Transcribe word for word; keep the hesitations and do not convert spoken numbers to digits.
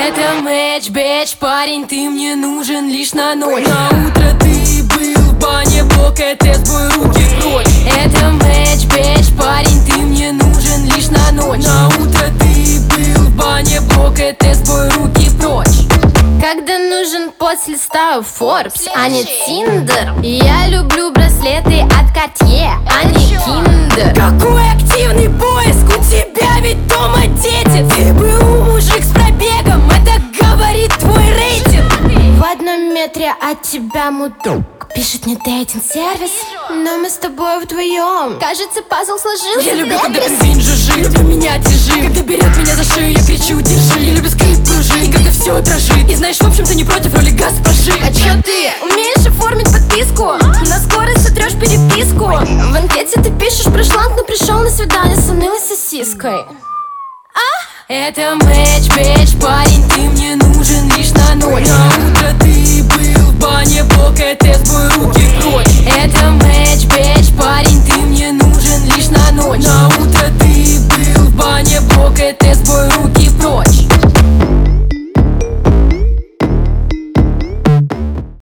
Это матч, бэч, парень, ты мне нужен лишь на ночь. На утро ты был в бане, блока, тест, бой, руки прочь. Это матч, бэч, парень, ты мне нужен лишь на ночь. На утро ты был в бане, блока, тест, бой, руки прочь. Когда нужен пост, листаю Forbes, а не Tinder. Я люблю браслеты от Cartier, а не Kinder. Какой активный поиск, у тебя ведь дома дети. Ты был мужик с пробегом, это говорит твой рейтинг. В одном метре от тебя мудок пишет мне дейтинг-сервис, но мы с тобой вдвоем. Кажется, пазл сложился. Я люблю, когда бензин жужжит, люблю меня тяжи. Когда берет меня за шею, я кричу, держи. Я люблю скрип пружин, и когда все дрожит. И знаешь, в общем, ты не против роли госпожи. А чё ты? Умеешь оформить подписку? На скорость сотрешь переписку. В анкете ты пишешь про шланг, но пришел на свидание с унылой сосиской. Это матч, бэч, парень, ты мне нужен лишь на ночь. На утро ты был в бане, блока, тест, бой, руки прочь. Это матч, бэч, парень, ты мне нужен лишь на ночь. На утро ты был в бане, блока, тест, бой, руки